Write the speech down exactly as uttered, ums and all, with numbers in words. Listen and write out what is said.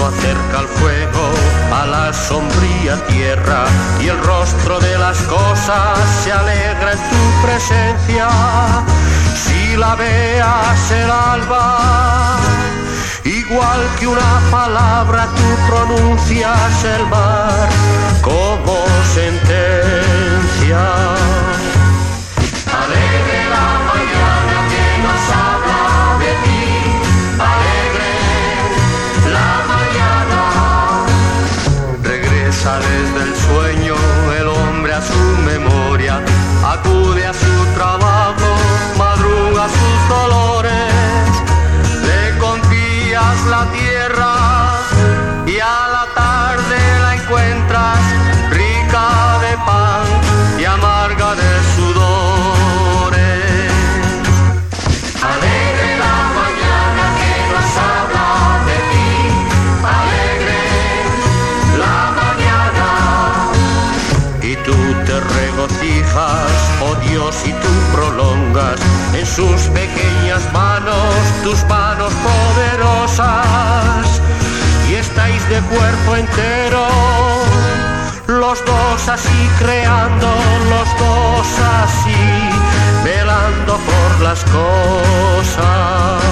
mano acerca el fuego a la sombría tierra y el rostro de las cosas se alegra en tu presencia. Si la veas el alba, igual que una palabra tú pronuncias el mar como sentencia. Alegre la mañana que nos habla de ti, alegre la mañana. Regresa desde el sueño el hombre a su memoria, acude a su trabajo, madruga sus dolores, le confías la tierra y a la tarde la encuentras rica de pan y amarga de sudores. Alegre la mañana que nos habla de ti, alegre la mañana. Y tú te regocijas, oh Dios, y tú prolongas en sus pequeñas manos tus manos poderosas, y estáis de cuerpo entero, los dos así creando, los dos así velando por las cosas.